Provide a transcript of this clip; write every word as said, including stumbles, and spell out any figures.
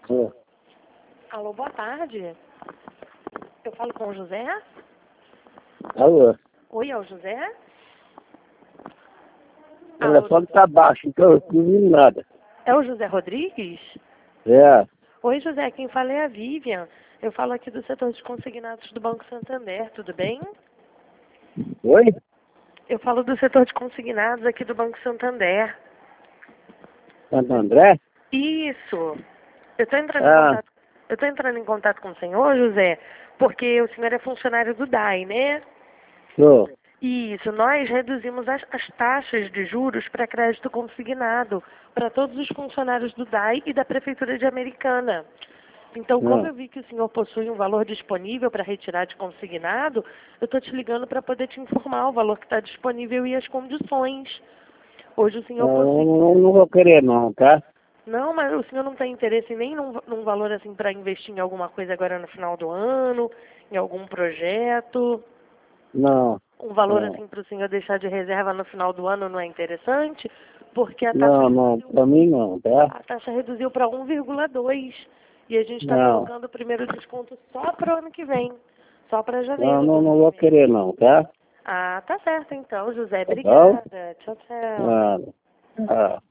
É. Alô, boa tarde. Eu falo com o José? Alô? Oi, é o José? O telefone tá baixo, então eu não ouvi nada. É o José Rodrigues? É. Oi, José, quem fala é a Vivian. Eu falo aqui do setor de consignados do Banco Santander, tudo bem? Oi? Eu falo do setor de consignados aqui do Banco Santander. Santo André? Isso. Eu estou entrando em Ah, contato. Eu estou entrando em contato com o senhor, José, porque o senhor é funcionário do D A I, né? sou. Isso, nós reduzimos as, as taxas de juros para crédito consignado para todos os funcionários do D A I e da Prefeitura de Americana. Então, como Ah. eu vi que o senhor possui um valor disponível para retirar de consignado, eu estou te ligando para poder te informar o valor que está disponível e as condições. Hoje o senhor Eu possui... não, não vou querer não, tá? Não, mas o senhor não tem interesse nem num, num valor assim para investir em alguma coisa agora no final do ano, em algum projeto? Não. Um valor Não, assim para o senhor deixar de reserva no final do ano não é interessante? Porque a taxa não, não, reduziu, pra mim não, tá? a taxa reduziu para um vírgula dois e a gente está Não. colocando o primeiro desconto só para o ano que vem, só para Não, janeiro do não, ano não que vou vem. querer não, tá? Ah, tá certo então, José. Tá bom? Obrigada. Tchau, tchau. Nada. Ah.